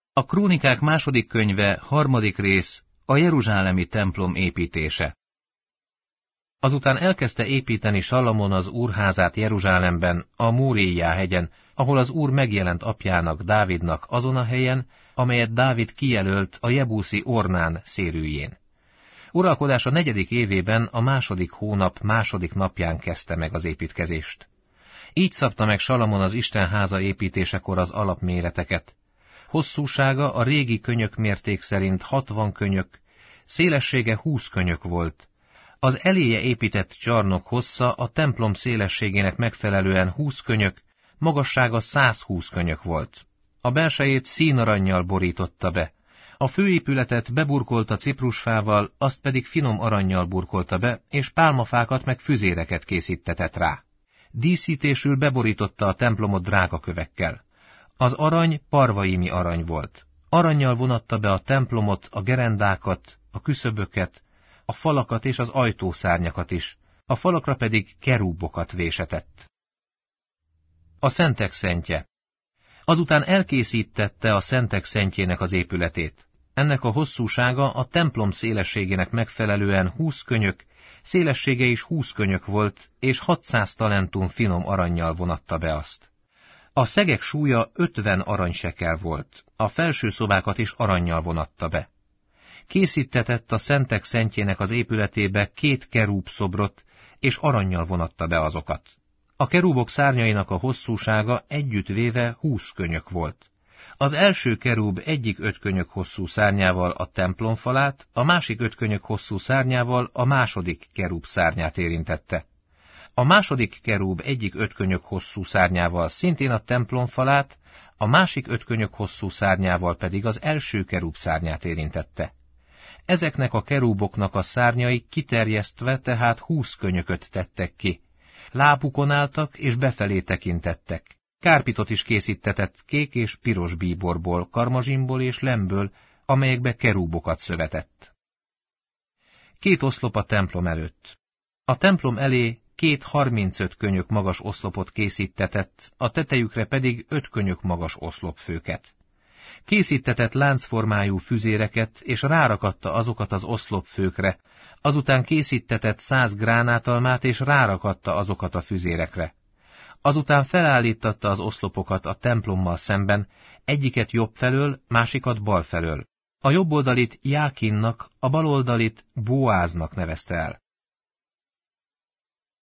A Krónikák második könyve, 3. rész, a jeruzsálemi templom építése. Azután elkezdte építeni Salamon az Úrházát Jeruzsálemben, a Móriá hegyen, ahol az Úr megjelent apjának, Dávidnak azon a helyen, amelyet Dávid kijelölt a jebuszi Ornán szérűjén. Uralkodása 4. évében, a 2. hónap 2. napján kezdte meg az építkezést. Így szabta meg Salamon az Istenháza építésekor az alapméreteket. Hosszúsága a régi könyök mérték szerint 60 könyök, szélessége 20 könyök volt. Az eléje épített csarnok hossza a templom szélességének megfelelően 20 könyök, magassága 120 könyök volt. A belsejét színarannyal borította be. A főépületet beburkolta ciprusfával, azt pedig finom arannyal burkolta be, és pálmafákat meg füzéreket készítetett rá. Díszítésül beborította a templomot drágakövekkel. Az arany parvaimi arany volt. Arannyal vonatta be a templomot, a gerendákat, a küszöböket, a falakat és az ajtószárnyakat is, a falakra pedig kerúbokat vésetett. A szentek szentje. Azután elkészítette a szentek szentjének az épületét. Ennek a hosszúsága a templom szélességének megfelelően 20 könyök, szélessége is 20 könyök volt, és 600 talentum finom arannyal vonatta be azt. A szegek súlya 50 aranysekel volt, a felső szobákat is arannyal vonatta be. Készítetett a szentek szentjének az épületébe 2 kerúb szobrot, és arannyal vonatta be azokat. A kerúbok szárnyainak a hosszúsága együttvéve 20 könyök volt. Az első kerúb egyik 5 könyök hosszú szárnyával a templom falát, a másik 5 könyök hosszú szárnyával a második kerúb szárnyát érintette. A második kerúb egyik 5 könyök hosszú szárnyával szintén a templom falát, a másik 5 könyök hosszú szárnyával pedig az első kerúb szárnyát érintette. Ezeknek a kerúboknak a szárnyai kiterjesztve tehát 20 könyököt tettek ki. Lábukon álltak és befelé tekintettek. Kárpitot is készítetett kék és piros bíborból, karmazsinból és lemből, amelyekbe kerúbokat szövetett. 2 oszlop a templom előtt. A templom elé 2 35 könyök magas oszlopot készítetett, a tetejükre pedig 5 könyök magas oszlopfőket. Készítetett láncformájú füzéreket, és rárakatta azokat az oszlopfőkre, azután készítetett 100 gránátalmát, és rárakatta azokat a füzérekre. Azután felállítatta az oszlopokat a templommal szemben, egyiket jobb felől, másikat bal felől. A jobb oldalit Jákinnak, a bal oldalit Boáznak nevezte el.